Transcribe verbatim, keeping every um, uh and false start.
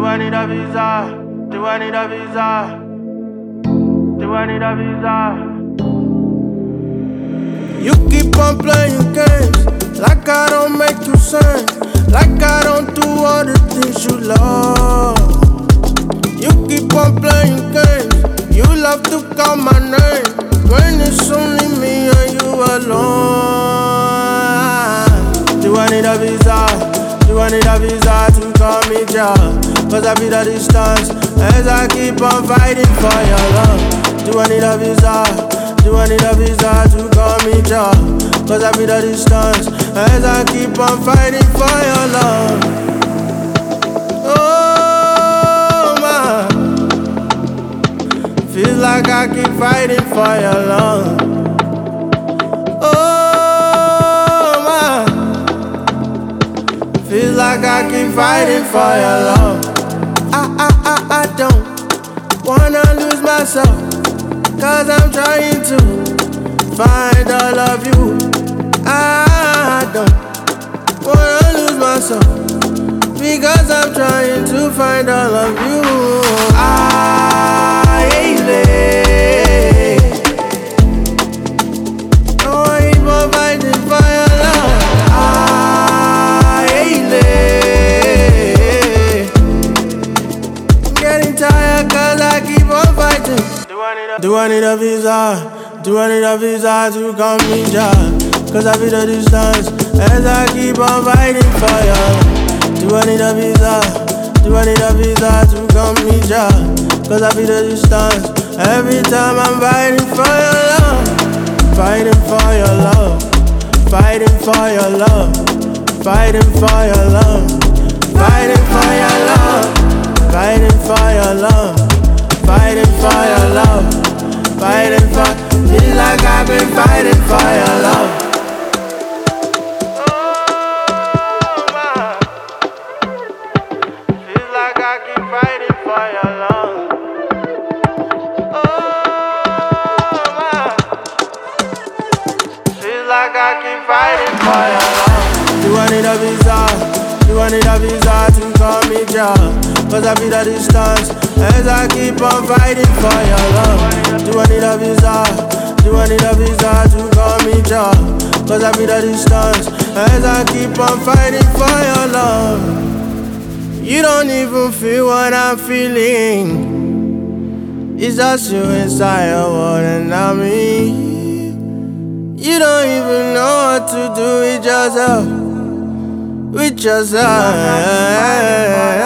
Do I need a visa? Do I need a visa? Do I need a visa? You keep on playing games like I don't make you sense, like I don't do all the things you love. You keep on playing games, you love to call my name when it's only me and you alone. Do I need a visa? Do I need a visa to call me job? Cause I feel the distance as I keep on fighting for your love. Do I need a visa? Do I need a visa to call me job? Cause I feel the distance as I keep on fighting for your love. Oh my, feels like I keep fighting for your love. Oh my, feels like I keep fighting for your love. I, I, I, I don't wanna lose myself, cause I'm trying to find all of you. I don't wanna lose myself, because I'm trying to find all of you. I ain't late. No, I ain't more fighting for your love. I ain't late. I'm getting tired cause I keep on fighting. Do I need a visa? Do I need a visa to come me job? Cause I feel the distance as I keep on fighting for you. Do I need a visa? Do I need a visa to come me job? Cause I feel the distance every time I'm fighting for your love. Fighting for your love. Fighting for your love. Fighting for your love. Fighting for your love. Fighting for your love. Fighting for your love. Fighting for, feel like I've been fighting for your love. Oh my, feels like I keep fighting for your love. Oh my, feels like I keep fighting for your love. Do I need a visa? Do I need a visa to call me job? Cause I feel the distance as I keep on fighting for your love. Do I need a visa? Do I need a visa to call me job? Cause I feel the distance as I keep on fighting for your love. You don't even feel what I'm feeling. It's just you inside your world and not me. You don't even know what to do with yourself. With yourself.